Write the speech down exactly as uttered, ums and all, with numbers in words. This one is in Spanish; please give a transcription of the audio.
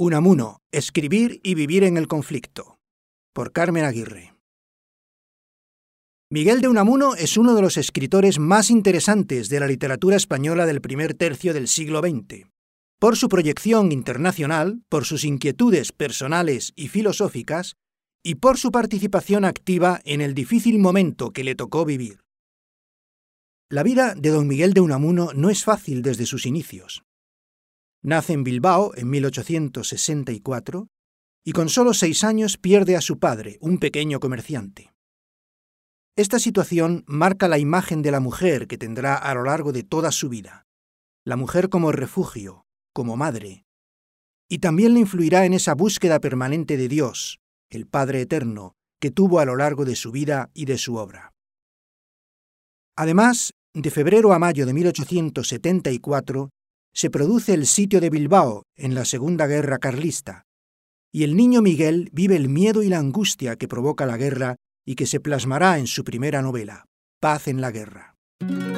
Unamuno, escribir y vivir en el conflicto. Por Carmen Aguirre. Miguel de Unamuno es uno de los escritores más interesantes de la literatura española del primer tercio del siglo veinte. Por su proyección internacional, por sus inquietudes personales y filosóficas, y por su participación activa en el difícil momento que le tocó vivir. La vida de don Miguel de Unamuno no es fácil desde sus inicios. Nace en Bilbao en mil ochocientos sesenta y cuatro y con solo seis años pierde a su padre, un pequeño comerciante. Esta situación marca la imagen de la mujer que tendrá a lo largo de toda su vida. La mujer como refugio, como madre. Y también le influirá en esa búsqueda permanente de Dios, el Padre Eterno, que tuvo a lo largo de su vida y de su obra. Además, de febrero a mayo de mil ochocientos setenta y cuatro, se produce el sitio de Bilbao en la Segunda Guerra Carlista, y el niño Miguel vive el miedo y la angustia que provoca la guerra y que se plasmará en su primera novela, Paz en la Guerra.